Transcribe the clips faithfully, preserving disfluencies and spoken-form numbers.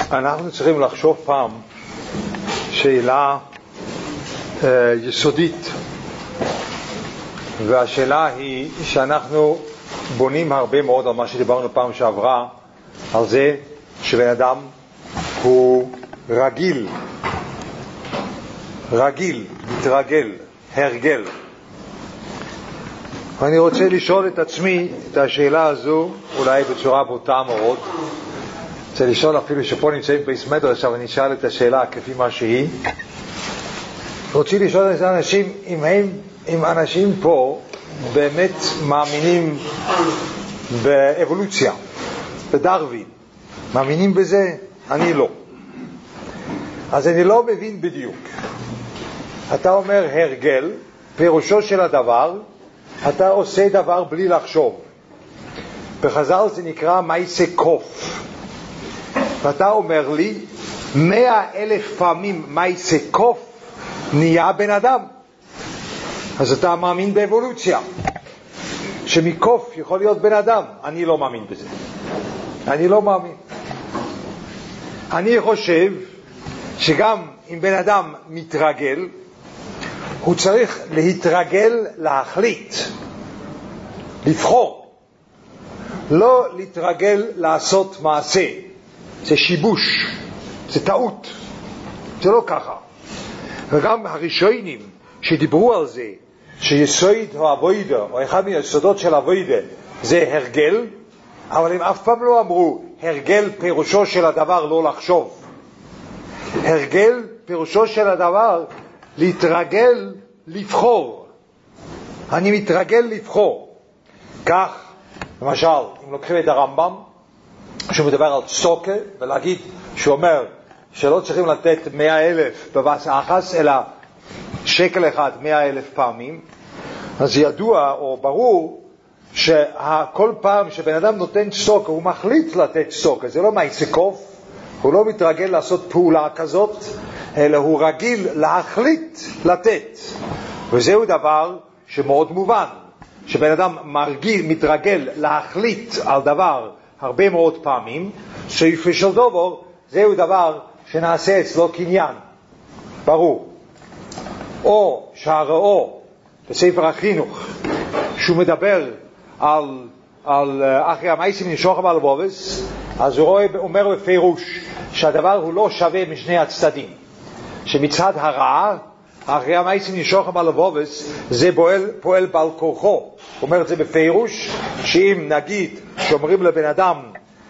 אנחנו צריכים לחשוב פעם שאלה אה, יסודית, והשאלה היא שאנחנו בונים הרבה מאוד על מה שדיברנו פעם שעברה, על זה שבן אדם הוא רגיל, רגיל, מתרגל, הרגל. ואני רוצה לשאול את עצמי את השאלה הזו, אולי בצורה בוטה מאוד. רוצה לשאול אפילו שפה נמצאים באסמדר, עכשיו אני אשאל את השאלה כפי מה שהיא. רוצה לשאול את האנשים, אם, הם, אם אנשים פה באמת מאמינים באבולוציה, בדרווין, מאמינים בזה? אני לא. אז אני לא מבין בדיוק. אתה אומר הרגל, פירושו של הדבר, אתה עושה דבר בלי לחשוב. בחז"ל זה נקרא מעשה קוף. ואתה אומר לי, מאה אלף פעמים מעשה קוף נהיה בן אדם. אז אתה מאמין באבולוציה, שמקוף יכול להיות בן אדם. אני לא מאמין בזה. אני לא מאמין. אני חושב שגם אם בן אדם מתרגל, הוא צריך להתרגל להחליט, לבחור, לא להתרגל לעשות מעשה. זה שיבוש, זה טעות, זה לא ככה. וגם הראשונים שדיברו על זה, שיסוד העבודה, או אחד מהיסודות של העבודה, זה הרגל, אבל הם אף פעם לא אמרו, הרגל פירושו של הדבר לא לחשוב. הרגל פירושו של הדבר להתרגל לבחור. אני מתרגל לבחור. כך, למשל, אם לוקחים את הרמב"ם, שהוא מדבר על צדוקה, ולהגיד, שהוא אומר שלא צריכים לתת מאה אלף בבס אחס, אלא שקל אחד מאה אלף פעמים, אז ידוע או ברור שכל פעם שבן אדם נותן צדוקה, הוא מחליט לתת צדוקה. זה לא מעשה קוף, הוא לא מתרגל לעשות פעולה כזאת, אלא הוא רגיל להחליט לתת. וזהו דבר שמאוד מובן, שבן אדם מרגיל, מתרגל להחליט על דבר הרבה מאוד פעמים, סופו של דבר זהו דבר שנעשה אצלו קניין, ברור. או שהראו בספר החינוך, שהוא מדבר על, על אחרי המעשים נמשוך בלבובס, אז הוא רואה, אומר בפירוש שהדבר הוא לא שווה משני הצדדים, שמצד הרע אחרי המעשים נמשוך בלבובס זה פועל, פועל בעל כוחו. הוא אומר את זה בפירוש, שאם נגיד שאומרים לבן אדם,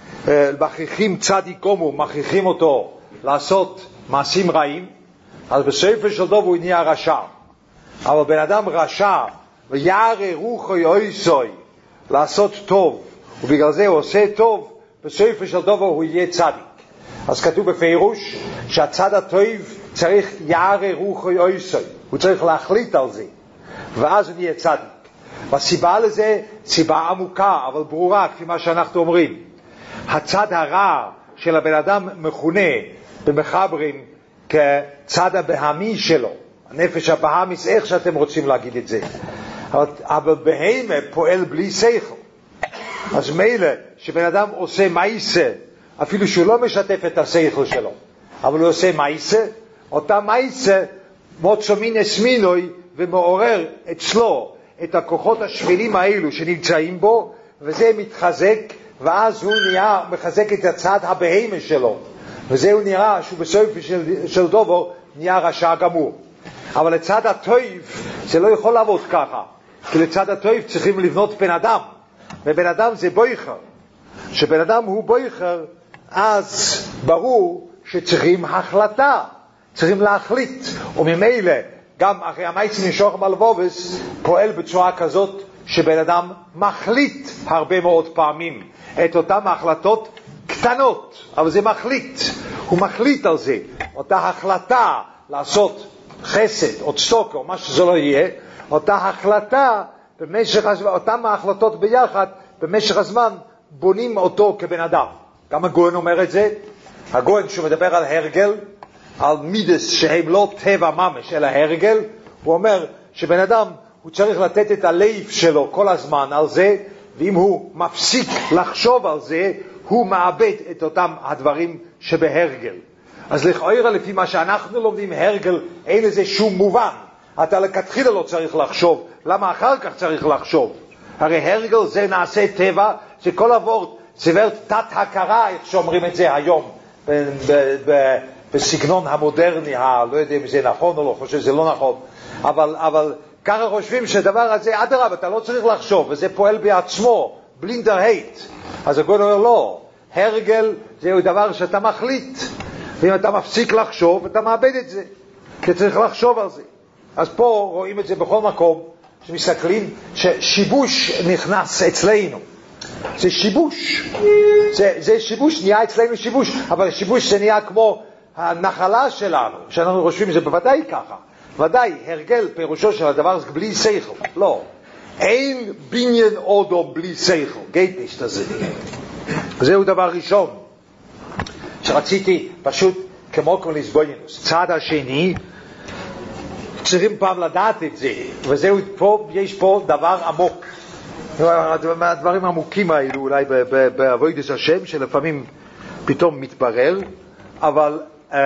מכריחים צדיק קומו, מכריחים אותו לעשות מעשים רעים, אז בסופו של דבר הוא נהיה רשע. אבל בן אדם רשע וירא רוחו יויסוי לעשות טוב, ובגלל זה הוא עושה טוב, בסופו של דבר הוא יהיה צדיק. אז כתוב בפירוש שהצד הטוב צריך ירא רוחו יויסוי, הוא צריך להחליט על זה, ואז הוא נהיה צדיק. והסיבה לזה סיבה עמוקה אבל ברורה, כפי מה שאנחנו אומרים. הצד הרע של הבן אדם מכונה במחברים כצד הבהמי שלו, הנפש הבהמיס, איך שאתם רוצים להגיד את זה. אבל, אבל בהמה פועל בלי שכל. אז מילא שבן אדם עושה מעשה, אפילו שהוא לא משתף את השכל שלו, אבל הוא עושה מעשה, אותה מעשה מוצא מן אסמינוי ומעורר אצלו את הכוחות השפלים האלו שנמצאים בו, וזה מתחזק, ואז הוא נהיה, מחזק את הצד הבהמה שלו, וזהו נראה שהוא בסוף של, של דובר נהיה רשע גמור. אבל לצד הטוב זה לא יכול לעבוד ככה, כי לצד הטוב צריכים לבנות בן אדם, ובן אדם זה בויכר. שבן אדם הוא בויכר, אז ברור שצריכים החלטה, צריכים להחליט, וממילא גם אחרי המעשים נמשוך בלבובס פועל בצורה כזאת שבן אדם מחליט הרבה מאוד פעמים את אותן החלטות קטנות, אבל זה מחליט, הוא מחליט על זה. אותה החלטה לעשות חסד או צדוקה או מה שזה לא יהיה, אותה החלטה במשך הזמן, אותן ההחלטות ביחד במשך הזמן בונים אותו כבן אדם. גם הגויין אומר את זה, הגויין שמדבר על הרגל, על מידס שהם לא טבע ממש אלא הרגל, הוא אומר שבן אדם הוא צריך לתת את הלב שלו כל הזמן על זה, ואם הוא מפסיק לחשוב על זה, הוא מאבד את אותם הדברים שבהרגל. אז לכאורה לפי מה שאנחנו לומדים הרגל אין לזה שום מובן. אתה לכתחילה לא צריך לחשוב, למה אחר כך צריך לחשוב? הרי הרגל זה נעשה טבע, שכל עבור צוות תת הכרה, איך שאומרים את זה היום ב- ב- ב- בסגנון המודרני, ה- לא יודע אם זה נכון או לא, חושב שזה לא נכון, אבל, אבל ככה חושבים שהדבר הזה, אדרבה, אתה לא צריך לחשוב, וזה פועל בעצמו, בלינדר הייט. אז הגוי אומר לא, הרגל זהו דבר שאתה מחליט, ואם אתה מפסיק לחשוב, אתה מאבד את זה, כי צריך לחשוב על זה. אז פה רואים את זה בכל מקום, שמסתכלים ששיבוש נכנס אצלנו. זה שיבוש. זה, זה שיבוש, נהיה אצלנו שיבוש, אבל שיבוש זה נהיה כמו הנחלה שלנו, שאנחנו חושבים שזה בוודאי ככה. ודאי, הרגל פירושו של הדבר זה בלי שכל. לא. אין בניין אודום בלי שכל. גייט נישט הזה. זהו דבר ראשון. שרציתי פשוט כמו כמו לסבוינוס. צד השני, צריכים פעם לדעת את זה, וזהו פה, יש פה דבר עמוק. מהדברים העמוקים האלו, אולי בעבודת השם, שלפעמים פתאום מתברר, אבל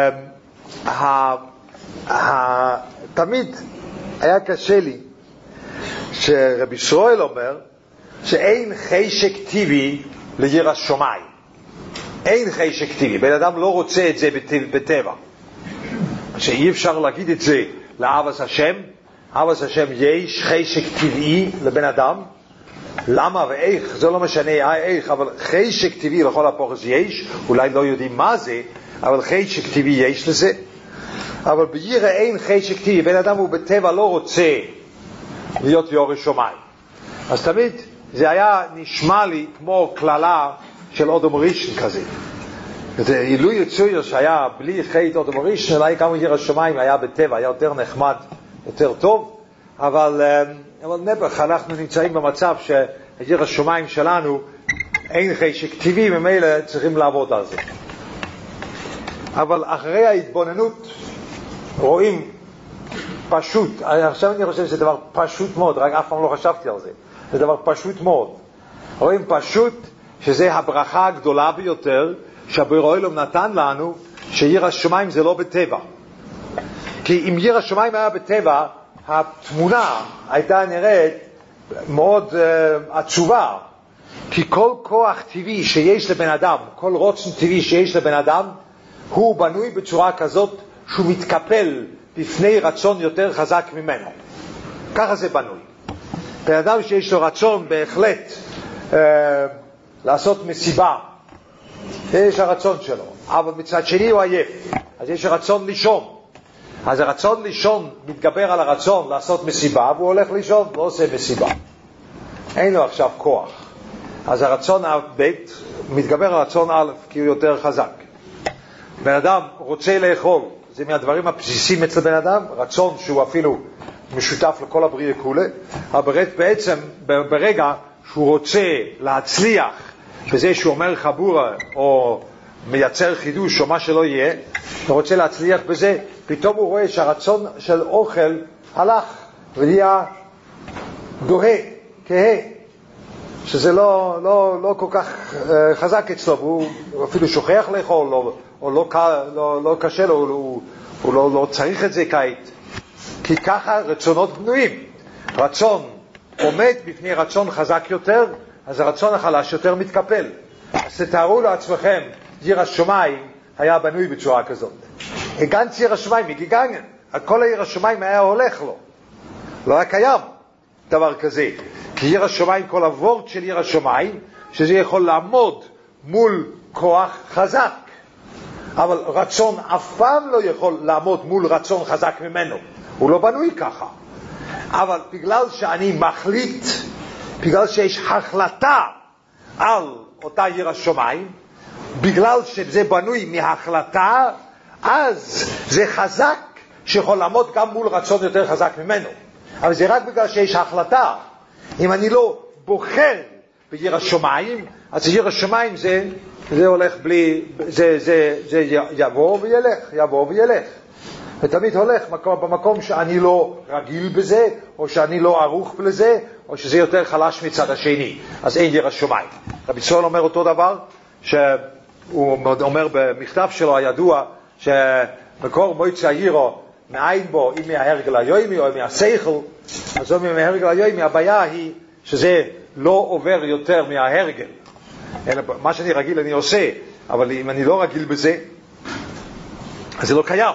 תמיד היה קשה לי שרבי ישראל אומר שאין חשק טבעי ליראת שמיים. אין חשק טבעי, בן אדם לא רוצה את זה בטבע, שאי אפשר להגיד את זה לאהבת השם. אהבת השם יש חשק טבעי לבן אדם, למה ואיך זה לא משנה איך, אבל חשק טבעי לכל הפורס יש, אולי לא יודעים מה זה, אבל חשק טבעי יש לזה. אבל בירא אין חשק טבעי, בן אדם הוא בטבע לא רוצה להיות יורש שמיים. אז תמיד זה היה נשמע לי כמו כללה של אדם ראשון כזה. זה אילו יצויר שהיה בלי חטא אדם ראשון, אולי כמה ירש שמיים היה בטבע, היה יותר נחמד, יותר טוב, אבל, אבל נבח, אנחנו נמצאים במצב שירש שמיים שלנו אין חשק טבעי, ממילא צריכים לעבוד על זה. אבל אחרי ההתבוננות רואים פשוט, עכשיו אני חושב שזה דבר פשוט מאוד, רק אף פעם לא חשבתי על זה, זה דבר פשוט מאוד. רואים פשוט שזה הברכה הגדולה ביותר שהבורא עולם נתן לנו, שירש שמיים זה לא בטבע. כי אם ירש שמיים היה בטבע, התמונה הייתה נראית מאוד uh, עצובה. כי כל כוח טבעי שיש לבן אדם, כל רוצן טבעי שיש לבן אדם, הוא בנוי בצורה כזאת שהוא מתקפל בפני רצון יותר חזק ממנו. ככה זה בנוי. בן אדם שיש לו רצון בהחלט uh, לעשות מסיבה, יש הרצון שלו, אבל מצד שני הוא עייף, אז יש הרצון לישון. אז הרצון לישון מתגבר על הרצון לעשות מסיבה, והוא הולך לישון, לא עושה מסיבה, אין לו עכשיו כוח. אז הרצון ב' מתגבר על הרצון א', כי הוא יותר חזק. בן אדם רוצה לאכול, זה מהדברים הבסיסיים אצל בן אדם, רצון שהוא אפילו משותף לכל הבריאה כולה, אבל בעצם ברגע שהוא רוצה להצליח בזה שהוא אומר חבורה או מייצר חידוש או מה שלא יהיה, הוא רוצה להצליח בזה, פתאום הוא רואה שהרצון של אוכל הלך ונהיה דוהה, כהה, שזה לא, לא, לא כל כך uh, חזק אצלו, הוא אפילו שוכח לאכול או, או לא, לא, לא קשה לו, הוא, הוא לא, לא צריך את זה כעת, כי ככה רצונות בנויים. רצון עומד בפני רצון חזק יותר, אז הרצון החלש יותר מתקפל. אז תתארו לעצמכם, ירש שמיים היה בנוי בצורה כזאת. הגנץ ירש שמיים, מגיגנגן, כל הירש שמיים היה הולך לו. לא היה קיים דבר כזה. כי ירש שמיים, כל הוורד של ירש שמיים, שזה יכול לעמוד מול כוח חזק. אבל רצון אף פעם לא יכול לעמוד מול רצון חזק ממנו. הוא לא בנוי ככה. אבל בגלל שאני מחליט, בגלל שיש החלטה על אותה ירש שמיים, בגלל שזה בנוי מהחלטה, אז זה חזק שיכול לעמוד גם מול רצון יותר חזק ממנו. אבל זה רק בגלל שיש החלטה. אם אני לא בוחר בירש שמיים, אז ירש שמיים זה, זה הולך בלי, זה, זה, זה יבוא וילך, יבוא וילך. ותמיד הולך מקום, במקום שאני לא רגיל בזה, או שאני לא ערוך בזה, או שזה יותר חלש מצד השני. אז אין ירש שמיים. רבי ישראל אומר אותו דבר, שהוא אומר במכתב שלו הידוע, שמקור מויצא עירו מאין בו, אם מההרגל היומי או מהשכל, אז אם מההרגל היומי, הבעיה היא שזה לא עובר יותר מההרגל. אלא מה שאני רגיל אני עושה, אבל אם אני לא רגיל בזה, אז זה לא קיים.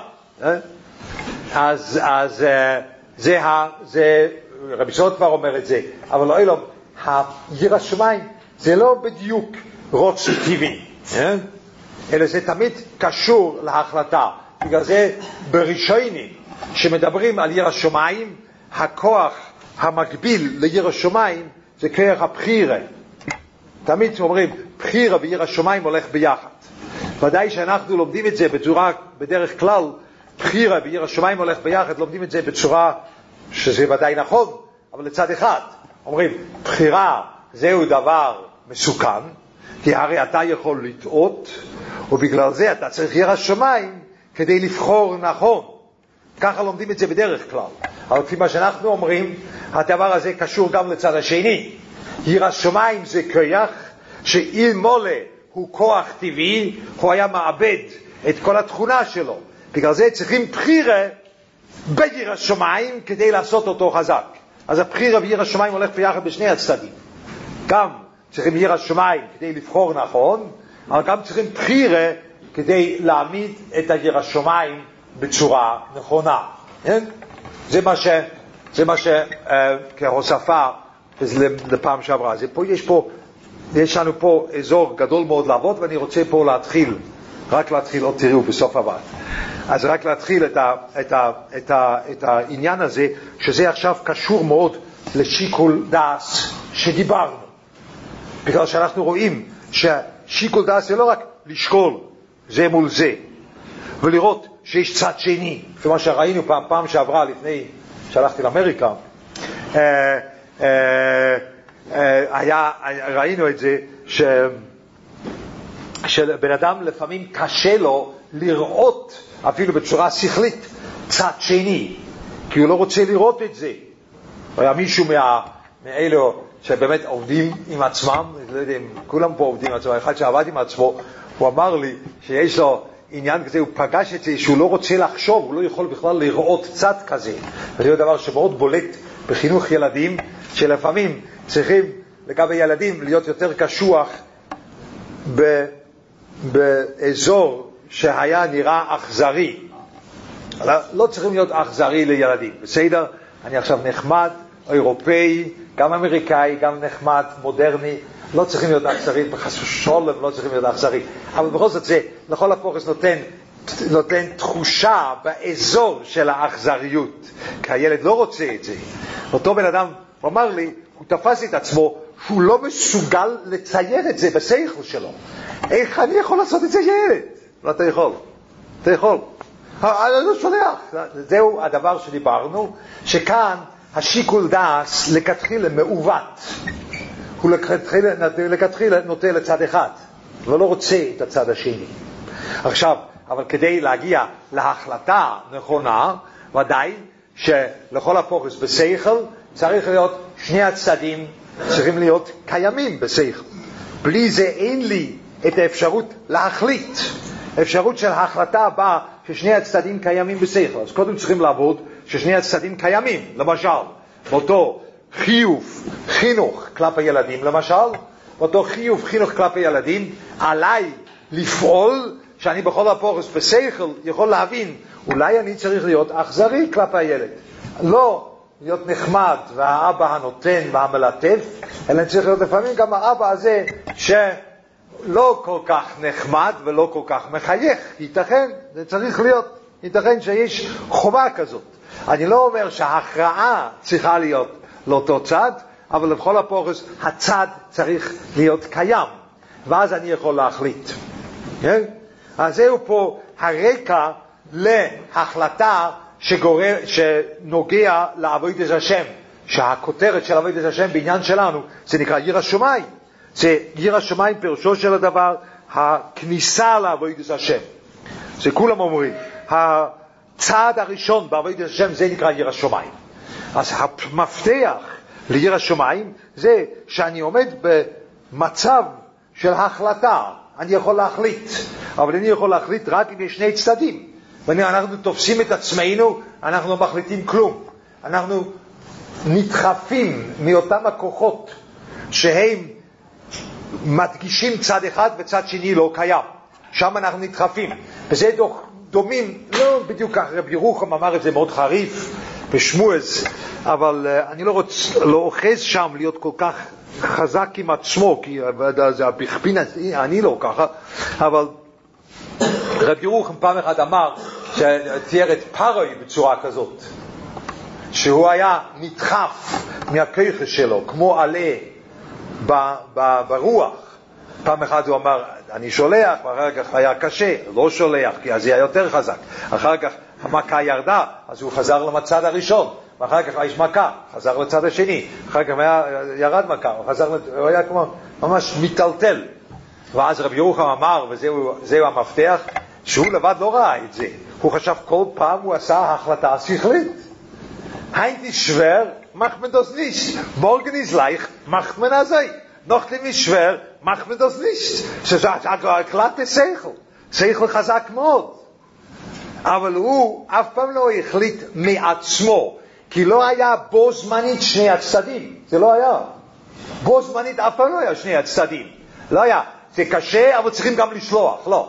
אז, אז זה, זה, רבי סוד כבר אומר את זה, אבל לא אלו, היראת שמיים זה לא בדיוק רוצן טבעי, אלא זה תמיד קשור להחלטה. בגלל זה בראשונים שמדברים על יראת שמיים, הכוח המקביל ליראת שמיים זה כוח הבחירה. תמיד אומרים בחירה ויראת שמיים הולך ביחד. ודאי שאנחנו לומדים את זה בצורה, בדרך כלל בחירה ויראת שמיים הולך ביחד, לומדים את זה בצורה שזה ודאי נכון, אבל לצד אחד אומרים בחירה זהו דבר מסוכן, כי הרי אתה יכול לטעות, ובגלל זה אתה צריך יראת שמיים כדי לבחור נכון. ככה לומדים את זה בדרך כלל. אבל כפי מה שאנחנו אומרים, הדבר הזה קשור גם לצד השני. יראת שמיים זה כוח שאלמלא הוא כוח טבעי, הוא היה מאבד את כל התכונה שלו. בגלל זה צריכים בחירה ביראת שמיים כדי לעשות אותו חזק. אז הבחירה ביראת שמיים הולך ביחד בשני הצדדים. גם צריכים יראת שמיים כדי לבחור נכון, אבל גם צריכים בחירה כדי להעמיד את היראת שמיים בצורה נכונה. זה מה ש... זה מה ש... כהוספה לפעם שעברה. זה פה, יש פה, יש לנו פה אזור גדול מאוד לעבוד, ואני רוצה פה להתחיל, רק להתחיל, עוד תראו בסוף הבא. אז רק להתחיל את, ה, את, ה, את, ה, את העניין הזה, שזה עכשיו קשור מאוד לשיקול דעס שדיברנו. בגלל שאנחנו רואים ששיקול דעס זה לא רק לשקול זה מול זה, ולראות שיש צד שני, כמה שראינו פעם, פעם שעברה לפני שהלכתי לאמריקה, אה, אה, אה, היה, ראינו את זה ש, שבן אדם לפעמים קשה לו לראות אפילו בצורה שכלית צד שני, כי הוא לא רוצה לראות את זה. היה מישהו מה, מאלו שבאמת עובדים עם עצמם, לא יודע אם כולם פה עובדים עם עצמם, אחד שעבד עם עצמו, הוא אמר לי שיש לו עניין כזה, הוא פגש את זה שהוא לא רוצה לחשוב, הוא לא יכול בכלל לראות צד כזה. וזה דבר שמאוד בולט בחינוך ילדים, שלפעמים צריכים לגבי ילדים להיות יותר קשוח ב, באזור שהיה נראה אכזרי. לא, לא צריכים להיות אכזרי לילדים, בסדר? אני עכשיו נחמד, אירופאי, גם אמריקאי, גם נחמד, מודרני, לא צריכים להיות אכזרי, בחס ושלום לא צריכים להיות אכזרי. אבל בכל זאת זה, לכל הפורס נותן, נותן תחושה באזור של האכזריות, כי הילד לא רוצה את זה. אותו בן אדם, הוא אמר לי, הוא תפס את עצמו, שהוא לא מסוגל לצייר את זה בשכל שלו. איך אני יכול לעשות את זה ילד? לא, אתה יכול. אתה יכול. אני לא שולח. זהו הדבר שדיברנו, שכאן השיקול דעס לכתחילה מעוות. הוא לכתחילה, לכתחילה נוטה לצד אחד, ולא רוצה את הצד השני. עכשיו, אבל כדי להגיע להחלטה נכונה, ודאי שלכל הפורס בשכל צריך להיות שני הצדדים, צריכים להיות קיימים בשכל. בלי זה אין לי את האפשרות להחליט. האפשרות של ההחלטה באה ששני הצדדים קיימים בשכל. אז קודם צריכים לעבוד ששני הצדדים קיימים. למשל, באותו חיוב חינוך כלפי ילדים, למשל, באותו חיוב חינוך כלפי ילדים, עליי לפעול שאני בכל הפורס בשכל יכול להבין, אולי אני צריך להיות אכזרי כלפי הילד. לא להיות נחמד והאבא הנותן והמלטף, אלא צריך להיות לפעמים גם האבא הזה שלא כל כך נחמד ולא כל כך מחייך. ייתכן, זה צריך להיות, ייתכן שיש חובה כזאת. אני לא אומר שההכרעה צריכה להיות לאותו צד, אבל לכל הפורס הצד צריך להיות קיים, ואז אני יכול להחליט. כן? אז זהו פה הרקע להחלטה שגורר, שנוגע לעבודת השם, שהכותרת של עבודת השם בעניין שלנו זה נקרא יראת שמיים. זה יראת שמיים פירושו של הדבר הכניסה לעבודת השם. זה כולם אומרים הצעד הראשון בעבודת השם זה נקרא יראת שמיים. אז המפתח ליראת שמיים זה שאני עומד במצב של החלטה. אני יכול להחליט. אבל אני יכול להחליט רק אם יש שני צדדים. ואנחנו תופסים את עצמנו, אנחנו לא מחליטים כלום. אנחנו נדחפים מאותם הכוחות שהם מדגישים צד אחד וצד שני לא קיים. שם אנחנו נדחפים. וזה דומים, לא בדיוק כך, רבי ירוחם אמר את זה מאוד חריף בשמואס, אבל uh, אני לא רוצה, לא אוחז שם להיות כל כך חזק עם עצמו, כי זה הבכפין, אני לא ככה, אבל רבי ירוחם פעם אחת אמר, שתיאר את פרוי בצורה כזאת, שהוא היה נדחף מהכיחה שלו, כמו עלה ב, ב, ברוח. פעם אחת הוא אמר, אני שולח, ואחר כך היה קשה, לא שולח, כי אז היה יותר חזק. אחר כך המכה ירדה, אז הוא חזר למצד הראשון, ואחר כך יש מכה, חזר לצד השני, אחר כך היה, ירד מכה, הוא, חזר, הוא היה כמו ממש מטלטל. ואז רבי ירוחם אמר, וזהו המפתח, שהוא לבד לא ראה את זה. הוא חשב כל פעם הוא עשה החלטה שכלית. Heint ist schwer, macht man das nicht. Morgen ist leicht, macht man das nicht. Nachdem ist schwer, macht man das nicht. Das ist ein glattes Seichel. Seichel chazak מאוד. אבל הוא אף פעם לא החליט מעצמו, כי לא היה בו זמנית שני הצדדים. זה לא היה. בו זמנית אף פעם לא היה שני הצדדים. לא היה. זה קשה, אבל צריכים גם לשלוח. לא.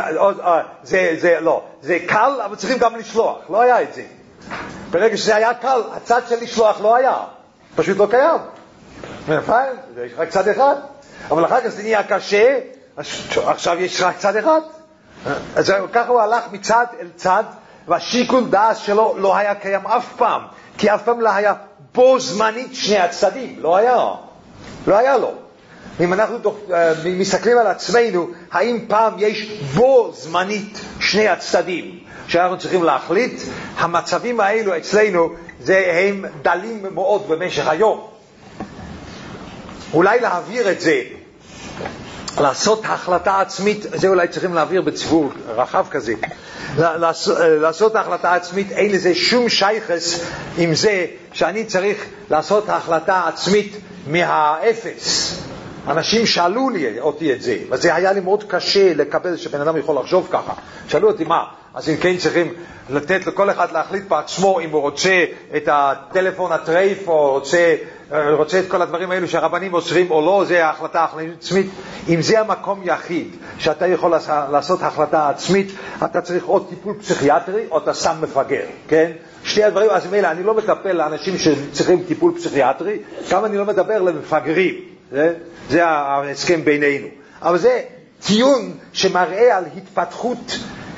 זה, זה, לא. זה קל, אבל צריכים גם לשלוח. לא היה את זה. ברגע שזה היה קל, הצד של לשלוח לא היה. פשוט לא קיים. נכון? יש רק צד אחד. אבל אחר כך זה נהיה קשה, עכשיו יש רק צד אחד. אז ככה הוא הלך מצד אל צד, והשיקול דעת שלו לא היה קיים אף פעם. כי אף פעם לא היה בו זמנית שני הצדדים. לא היה. לא היה לו. אם אנחנו מסתכלים על עצמנו, האם פעם יש בו זמנית שני הצדדים שאנחנו צריכים להחליט? המצבים האלו אצלנו זה הם דלים מאוד במשך היום. אולי להעביר את זה, לעשות החלטה עצמית, זה אולי צריכים להעביר בציבור רחב כזה. לעשות החלטה עצמית, אין לזה שום שייכס עם זה שאני צריך לעשות החלטה עצמית מהאפס. אנשים שאלו לי אותי את זה, וזה היה לי מאוד קשה לקבל שבן אדם יכול לחשוב ככה. שאלו אותי מה, אז אם כן צריכים לתת לכל אחד להחליט בעצמו אם הוא רוצה את הטלפון הטרייף או רוצה, רוצה את כל הדברים האלו שהרבנים אוסרים או לא, זה ההחלטה עצמית. אם זה המקום יחיד שאתה יכול לעשות החלטה עצמית, אתה צריך או טיפול פסיכיאטרי או אתה שם מפגר, כן? שתי הדברים, אז מילא, אני לא מטפל לאנשים שצריכים טיפול פסיכיאטרי, גם אני לא מדבר למפגרים. זה, זה ההסכם בינינו. אבל זה טיעון שמראה על התפתחות,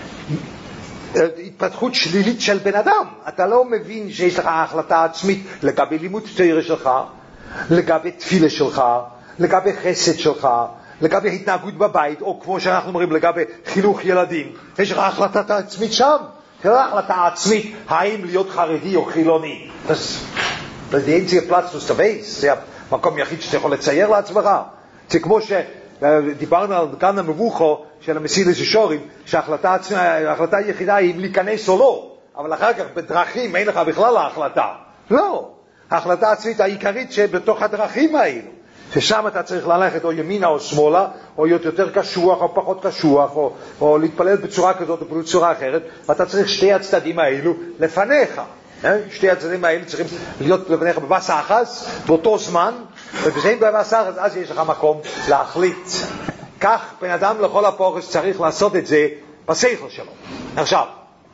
התפתחות שלילית של בן אדם. אתה לא מבין שיש לך החלטה עצמית לגבי לימוד תורה שלך, לגבי תפילה שלך, לגבי חסד שלך, לגבי התנהגות בבית, או כמו שאנחנו אומרים, לגבי חינוך ילדים. יש לך החלטה עצמית שם. זה לא החלטה עצמית, האם להיות חרדי או חילוני. זה אין זה פלצטוס טווייס, זה מקום יחיד שאתה יכול לצייר לעצמך. זה כמו שדיברנו על כאן המבוכו של המסילס ישורים, שההחלטה ההחלטה היחידה היא אם להיכנס או לא, אבל אחר כך בדרכים אין לך בכלל ההחלטה. לא. ההחלטה העצמית העיקרית שבתוך הדרכים האלו, ששם אתה צריך ללכת או ימינה או שמאלה, או להיות יותר קשוח או פחות קשוח, או, או להתפלל בצורה כזאת או בצורה אחרת, ואתה צריך שתי הצדדים האלו לפניך. שתי הצדדים האלה צריכים להיות לפניך בבס אחס באותו זמן, ובזה בבס אחס אז יש לך מקום להחליט. כך בן אדם לכל הפורש צריך לעשות את זה בשכל שלו. עכשיו,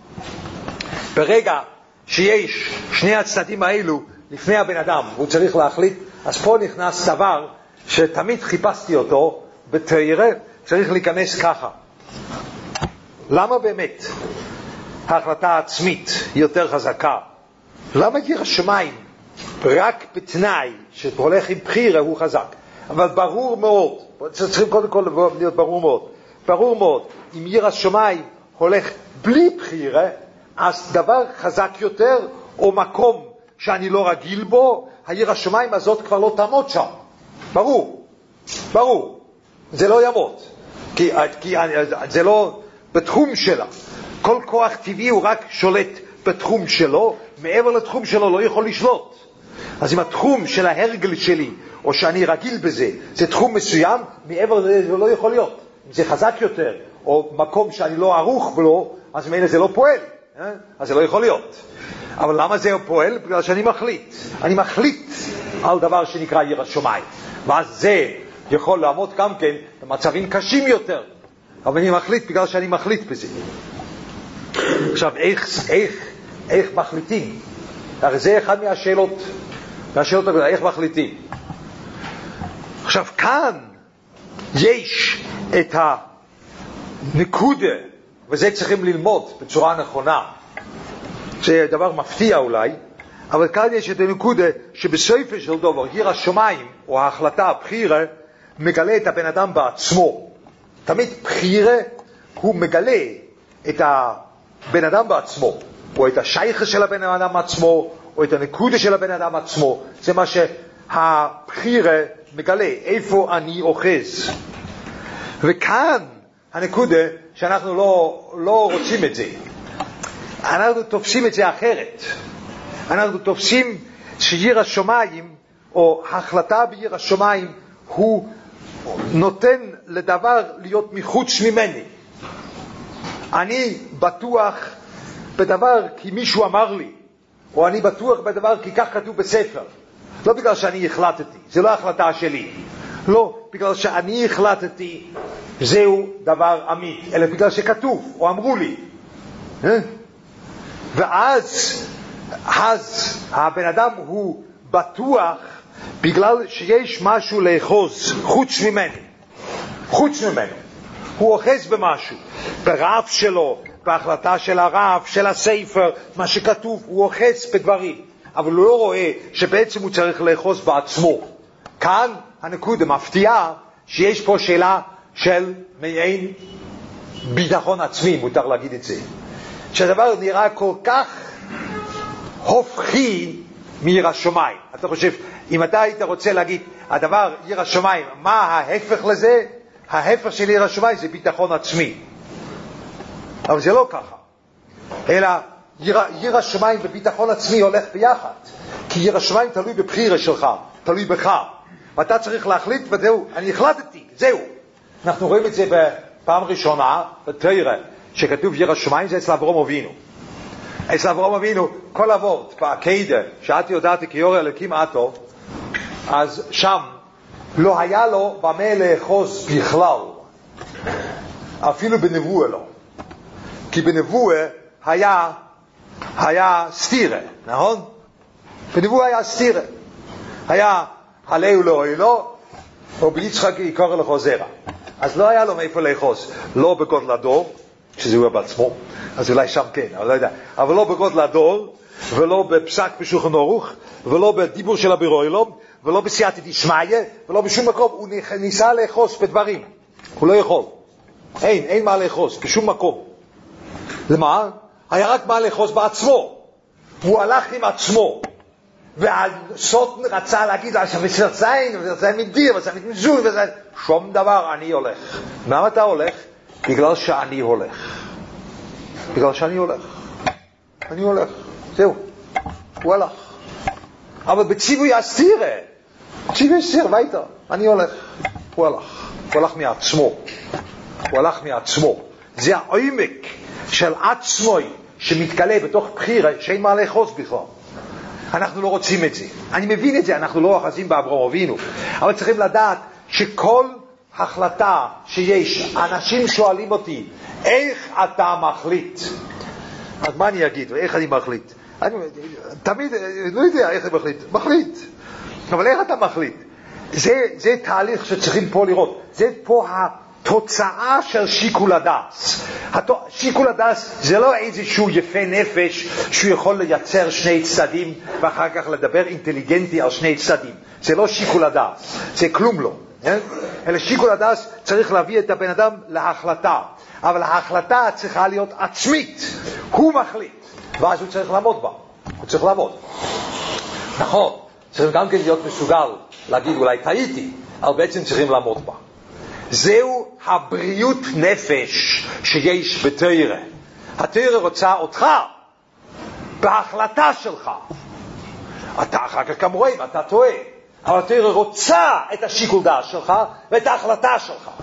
ברגע שיש שני הצדדים האלו לפני הבן אדם והוא צריך להחליט, אז פה נכנס דבר שתמיד חיפשתי אותו בתורה, צריך להיכנס ככה. למה באמת ההחלטה העצמית היא יותר חזקה? למה ירא שמיים רק בתנאי שהולך עם בחירה הוא חזק? אבל ברור מאוד, צריכים קודם כל להיות ברור מאוד, ברור מאוד, אם ירא שמיים הולך בלי בחירה, אז דבר חזק יותר, או מקום שאני לא רגיל בו, הירא שמיים הזאת כבר לא תעמוד שם. ברור, ברור, זה לא יעמוד, כי, כי זה לא בתחום שלה. כל כוח טבעי הוא רק שולט בתחום שלו, מעבר לתחום שלו לא יכול לשלוט. אז אם התחום של ההרגל שלי, או שאני רגיל בזה, זה תחום מסוים, מעבר לזה זה לא יכול להיות. אם זה חזק יותר, או מקום שאני לא ערוך בו, אז ממילא זה לא פועל, אה? אז זה לא יכול להיות. אבל למה זה פועל? בגלל שאני מחליט. אני מחליט על דבר שנקרא יראת שמיים. ואז זה יכול לעמוד גם כן במצבים קשים יותר. אבל אני מחליט בגלל שאני מחליט בזה. עכשיו, איך, איך, איך מחליטים? הרי זה אחד מהשאלות, מהשאלות הגדולות, איך מחליטים? עכשיו, כאן יש את הנקודה, וזה צריכים ללמוד בצורה נכונה. זה דבר מפתיע אולי, אבל כאן יש את הנקודה שבסופו של דבר, יראת שמיים, או ההחלטה, הבחירה, מגלה את הבן אדם בעצמו. תמיד בחירה הוא מגלה את הבן אדם בעצמו, או את השייך של הבן אדם עצמו, או את הנקודה של הבן אדם עצמו. זה מה שהבחירה מגלה, איפה אני אוחז. וכאן הנקודה שאנחנו לא, לא רוצים את זה. אנחנו תופסים את זה אחרת. אנחנו תופסים שיראת שמיים, או החלטה ביראת שמיים, הוא נותן לדבר להיות מחוץ ממני. אני בטוח בדבר כי מישהו אמר לי, או אני בטוח בדבר כי כך כתוב בספר. לא בגלל שאני החלטתי, זה לא החלטה שלי. לא בגלל שאני החלטתי, זהו דבר אמין, אלא בגלל שכתוב, או אמרו לי. ואז אז הבן אדם הוא בטוח בגלל שיש משהו לאחוז חוץ ממנו. חוץ ממנו. הוא אוחז במשהו. ברב שלו, בהחלטה של הרב, של הספר, מה שכתוב, הוא אוחז בדברים. אבל הוא לא רואה שבעצם הוא צריך לאחוז בעצמו. כאן הנקודה מפתיעה שיש פה שאלה של מעין ביטחון עצמי, מותר להגיד את זה. שהדבר נראה כל כך הופכי מיראת שמיים. אתה חושב, אם אתה היית רוצה להגיד, הדבר יראת שמיים, מה ההפך לזה? ההפך של יראת שמיים זה ביטחון עצמי. אבל זה לא ככה. אלא יראת שמיים וביטחון עצמי הולך ביחד. כי יראת שמיים תלוי בבחירה שלך, תלוי בך. ואתה צריך להחליט, וזהו, אני החלטתי, זהו. אנחנו רואים את זה בפעם ראשונה, בתורה, שכתוב יראת שמיים, זה אצל אברהם אבינו. אצל אברהם אבינו, כל אבות, בעקדה, שאת יודעת כי יורא אלוקים אתו, אז שם לא היה לו במה לאחוז בכלל. אפילו בנבואה לא. כי בנבואה היה, היה סתירה, נכון? בנבואה היה סתירה. היה עליהו לא אלו, או ביצחק יקרא לך זרע. אז לא היה לו מאיפה לאחוז. לא בגודל הדור, שזה הוא בעצמו, אז אולי שם כן, אבל לא יודע. אבל לא בגודל הדור, ולא בפסק בשולחן ערוך, ולא בדיבור של הבירוילום, ולא בסייעתא דשמיא, ולא בשום מקום. הוא ניסה לאחוז בדברים. הוא לא יכול. אין, אין מה לאחוז, בשום מקום. למה? היה רק מה לאחוז בעצמו. הוא הלך עם עצמו. והסוטן רצה להגיד, וסר זין, וסר זין מדיר, וסר זין מזון, וסר... שום דבר, אני הולך. למה אתה הולך? בגלל שאני הולך. בגלל שאני הולך. אני הולך. זהו. הוא הלך. אבל בציווי הסתירה, ציווי הסתירה, ואיתה, אני הולך. הוא הלך. הוא הלך מעצמו. הוא הלך מעצמו. זה העומק של עצמוי שמתגלה בתוך בחירה שאין מה לאחוז בכלל. אנחנו לא רוצים את זה. אני מבין את זה, אנחנו לא אוחזים באברהם אבינו. אבל צריכים לדעת שכל החלטה שיש, אנשים שואלים אותי, איך אתה מחליט? אז מה אני אגיד? איך אני מחליט? אני תמיד לא יודע איך אני מחליט. מחליט. אבל איך אתה מחליט? זה, זה תהליך שצריכים פה לראות. זה פה התוצאה של שיקול הדעת. שיקול הדעת זה לא איזשהו יפה נפש שהוא יכול לייצר שני צדדים ואחר כך לדבר אינטליגנטי על שני צדדים. זה לא שיקול הדעת. זה כלום לא. אלא שיקול הדעת צריך להביא את הבן אדם להחלטה. אבל ההחלטה צריכה להיות עצמית. הוא מחליט. ואז הוא צריך לעמוד בה. הוא צריך לעמוד. נכון. צריכים גם כן להיות מסוגל להגיד אולי טעיתי, אבל בעצם צריכים לעמוד בה. זהו הבריאות נפש שיש בתורה. התורה רוצה אותך בהחלטה שלך. אתה אחר כך גם רואים, אתה טועה. אבל התורה רוצה את השיקול דעת שלך ואת ההחלטה שלך.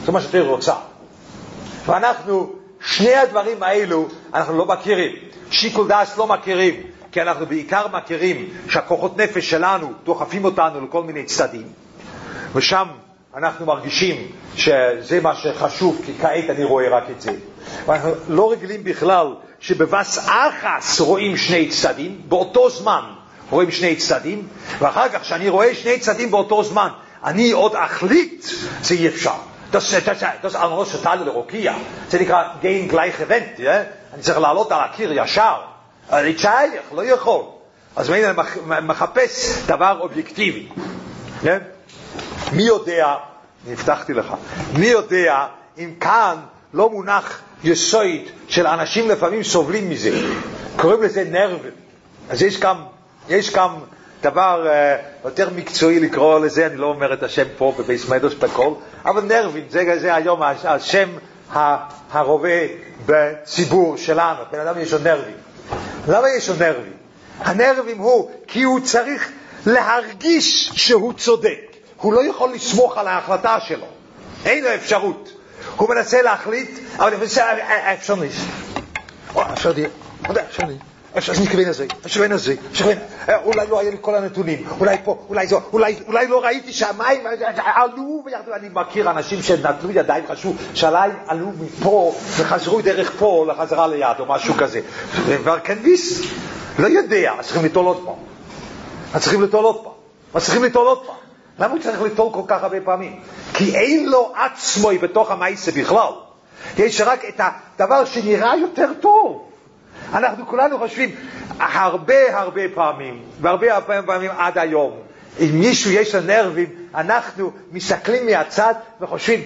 זה מה שתהיה רוצה. ואנחנו, שני הדברים האלו, אנחנו לא מכירים. שיקול דעת לא מכירים, כי אנחנו בעיקר מכירים שהכוחות נפש שלנו דוחפים אותנו לכל מיני צדדים. ושם אנחנו מרגישים שזה מה שחשוב, כי כעת אני רואה רק את זה. ואנחנו לא רגילים בכלל שבבס אחס רואים שני צדדים, באותו זמן רואים שני צדדים, ואחר כך שאני רואה שני צדדים באותו זמן, אני עוד אחליט, זה אי אפשר. Das, das, das andere total לרוקייה. זה נקרא gain gleich event, yeah? אני צריך לעלות על הקיר ישר. אני צייך, לא יכול. אז אני מחפש דבר אובייקטיבי. Yeah? מי יודע, אני הבטחתי לך, מי יודע אם כאן לא מונח יסוד של אנשים לפעמים סובלים מזה. קוראים לזה נרבים. אז יש כאן, יש כאן דבר uh, יותר מקצועי לקרוא לזה, אני לא אומר את השם פה בבייס מדוס בכל, אבל נרבים, זה, זה היום השם הרובה בציבור שלנו. בן אדם יש לו נרבים. למה יש לו נרבים? הנרבים הוא כי הוא צריך להרגיש שהוא צודק. הוא לא יכול לסמוך על ההחלטה שלו. אין לו אפשרות. הוא מנסה להחליט, אבל אפשר ניס. אפשר די, אפשר די. אפשר נקבין הזה, אפשר הזה, אולי לא היה לי כל הנתונים, אולי פה, אולי זו, אולי לא ראיתי שהמים עלו וירדו. אני מכיר אנשים שנטלו ידיים, חשבו שהמים עלו מפה וחזרו דרך פה לחזרה ליד או משהו כזה. כבר כנביס, לא יודע, אז צריכים לטול עוד פעם. אז צריכים לטול עוד פעם. אז צריכים לטול עוד פעם. למה הוא צריך לטול כל כך הרבה פעמים? כי אין לו עצמוי בתוך המעשה בכלל. יש רק את הדבר שנראה יותר טוב. אנחנו כולנו חושבים הרבה הרבה פעמים, והרבה הרבה פעמים עד היום, אם מישהו יש לו נרבים, אנחנו מסתכלים מהצד וחושבים,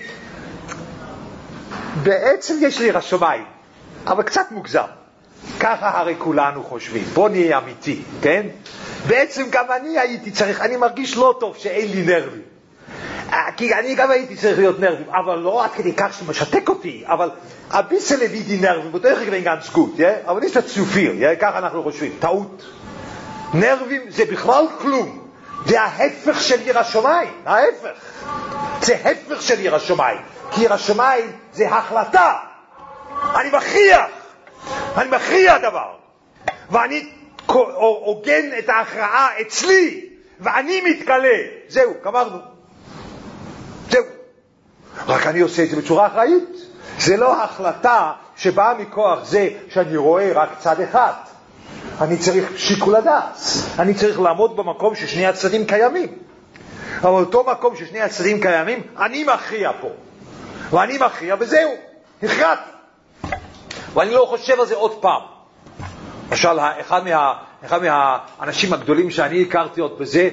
בעצם יש לי רשמיים, אבל קצת מוגזם. ככה הרי כולנו חושבים. בוא נהיה אמיתי, כן? בעצם גם אני הייתי צריך, אני מרגיש לא טוב שאין לי נרבים. כי אני גם הייתי צריך להיות נרבים, אבל לא עד כדי כך שמשתק אותי, אבל הביסל הביא די נרבים, בטח גבין גנץ גוט, אבל יש את צופיר, ככה אנחנו חושבים, טעות. נרבים זה בכלל כלום, זה ההפך של עיר השמיים, ההפך. זה הפך של עיר השמיים, כי עיר השמיים זה החלטה. אני מכריח, אני מכריח דבר, ואני עוגן את ההכרעה אצלי, ואני מתקלה. זהו, גמרנו. זהו. רק אני עושה את זה בצורה אחראית. זה לא החלטה שבאה מכוח זה שאני רואה רק צד אחד. אני צריך שיקול הדעת. אני צריך לעמוד במקום ששני הצדדים קיימים. אבל אותו מקום ששני הצדדים קיימים, אני מכריע פה. ואני מכריע וזהו. הכרעתי. ואני לא חושב על זה עוד פעם. למשל, אחד, מה, אחד מהאנשים הגדולים שאני הכרתי עוד בזה,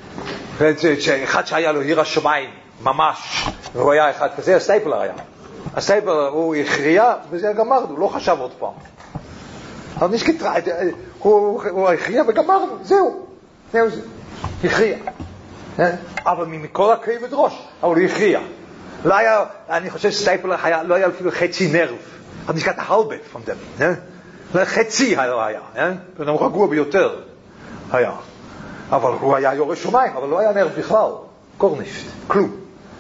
אחד שהיה לו עיר השמיים, ממש, והוא היה אחד כזה, הסטייפלר היה. הסטייפלר הוא הכריע, וזה גמרנו, הוא לא חשב עוד פעם. אבל נשכת, הוא, הוא הכריע וגמרנו, זהו, זהו זה, הכריע. אבל מכל הכבד ראש, אבל הוא הכריע. לא היה, אני חושב שסטייפלר היה, לא היה אפילו חצי נרב, אבל נשכת ההלבט from them, חצי לא היה, הוא רגוע ביותר היה. אבל הוא היה יורש שמיים, אבל לא היה נרב בכלל, קורניפט, כלום.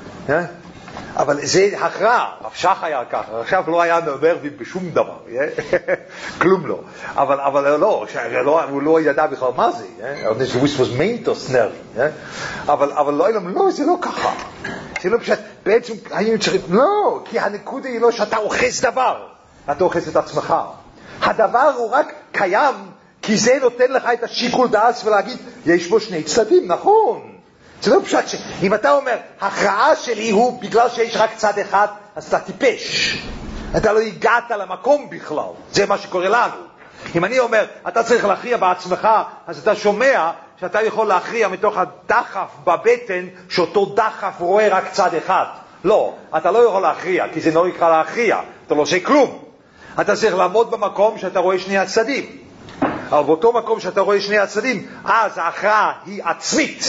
אבל זה הכרעה, רב שח היה ככה, עכשיו לא היה נרבי בשום דבר, כלום לא. אבל, אבל לא, הוא לא ידע בכלל מה זה, זה was מינטוס נרבי. אבל, אבל לא, לא, זה לא ככה. זה לא פשוט, בעצם היינו צריכים, לא, כי הנקודה היא לא שאתה אוחז דבר, אתה אוחז את עצמך. הדבר הוא רק קיים, כי זה נותן לך את השיקול דעת ולהגיד, יש בו שני צדדים, נכון. זה לא פשוט שאם אתה אומר, הכרעה שלי הוא בגלל שיש רק צד אחד, אז אתה טיפש. אתה לא הגעת למקום בכלל. זה מה שקורה לנו. אם אני אומר, אתה צריך להכריע בעצמך, אז אתה שומע שאתה יכול להכריע מתוך הדחף בבטן, שאותו דחף רואה רק צד אחד. לא, אתה לא יכול להכריע, כי זה לא יקרא להכריע. אתה לא עושה כלום. אתה צריך לעמוד במקום שאתה רואה שני הצדדים. אבל באותו מקום שאתה רואה שני הצדדים, אז ההכרעה היא עצמית.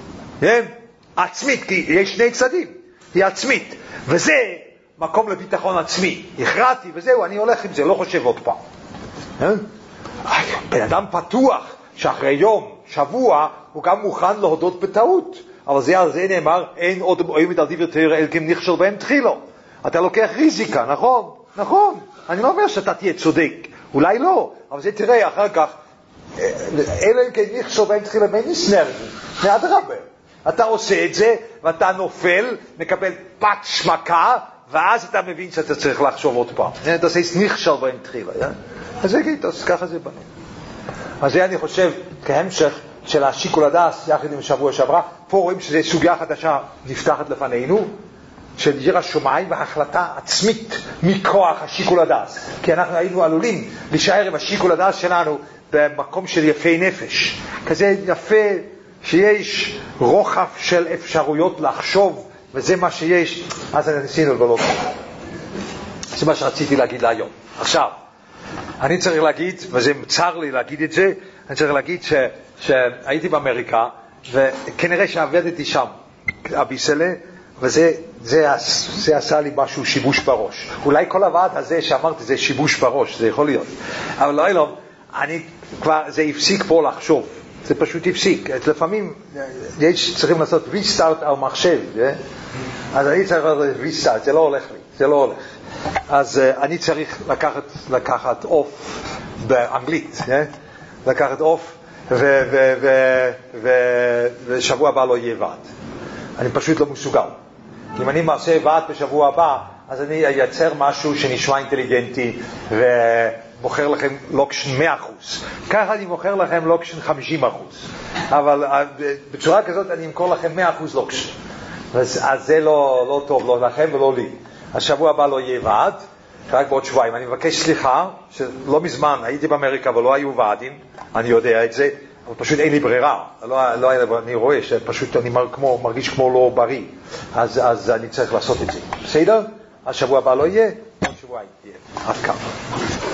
עצמית, כי יש שני צדדים, היא עצמית, וזה מקום לביטחון עצמי. הכרעתי וזהו, אני הולך עם זה, לא חושב עוד פעם. בן אדם פתוח שאחרי יום, שבוע, הוא גם מוכן להודות בטעות. אבל זה על זה נאמר, אין עוד עומד על דבר תורה אלא כמכשול בהם תחילו. אתה לוקח ריזיקה, נכון? נכון. אני לא אומר שאתה תהיה צודק, אולי לא, אבל זה תראה אחר כך, אלא אם כן מכשול בהם תחילה בין נסנרגו, מאדרבה. אתה עושה את זה, ואתה נופל, מקבל פת שמכה, ואז אתה מבין שאתה צריך לחשוב עוד פעם. אתה עושה נכשל בהם תחילה, אז זהגיד, אז ככה זה בנה. אז זה אני חושב, כהמשך של השיקול הדס, יחד עם שבוע שעברה, פה רואים שזו סוגיה חדשה נפתחת לפנינו, של ירא שמיים והחלטה עצמית מכוח השיקול הדס. כי אנחנו היינו עלולים להישאר עם השיקול הדס שלנו במקום של יפי נפש. כזה יפה שיש רוחב של אפשרויות לחשוב, וזה מה שיש, אז ניסינו לבלות. זה מה שרציתי להגיד להיום. עכשיו, אני צריך להגיד, וזה צר לי להגיד את זה, אני צריך להגיד ש, שהייתי באמריקה, וכנראה שעבדתי שם, אביסלה, וזה זה, זה עשה לי משהו שיבוש בראש. אולי כל הוועד הזה שאמרתי זה שיבוש בראש, זה יכול להיות. אבל לא, לא, אני כבר, זה הפסיק פה לחשוב. זה פשוט הפסיק. לפעמים יש, צריכים לעשות ריסטארט על מחשב, אז אני צריך לעשות ריסטארט, זה לא הולך לי, זה לא הולך. אז uh, אני צריך לקחת, לקחת אוף באנגלית, לקחת אוף, ושבוע הבא לא יהיה ועד. אני פשוט לא מסוגל. אם אני מעשה ועד בשבוע הבא, אז אני אייצר משהו שנשמע אינטליגנטי, ומוכר לכם לוקשן מאה אחוז. ככה אני מוכר לכם לוקשן חמישים אחוז. אבל בצורה כזאת אני אמכור לכם מאה אחוז לוקשן. אז, אז זה לא, לא טוב, לא לכם ולא לי. השבוע הבא לא יהיה ועד, רק בעוד שבועיים. אני מבקש סליחה, שלא מזמן הייתי באמריקה ולא היו ועדים, אני יודע את זה, אבל פשוט אין לי ברירה. לא, לא, אני רואה שפשוט אני מר, כמו, מרגיש כמו לא בריא, אז, אז אני צריך לעשות את זה. בסדר? השבוע הבא לא יהיה, עוד שבועיים יהיה. עד כאן.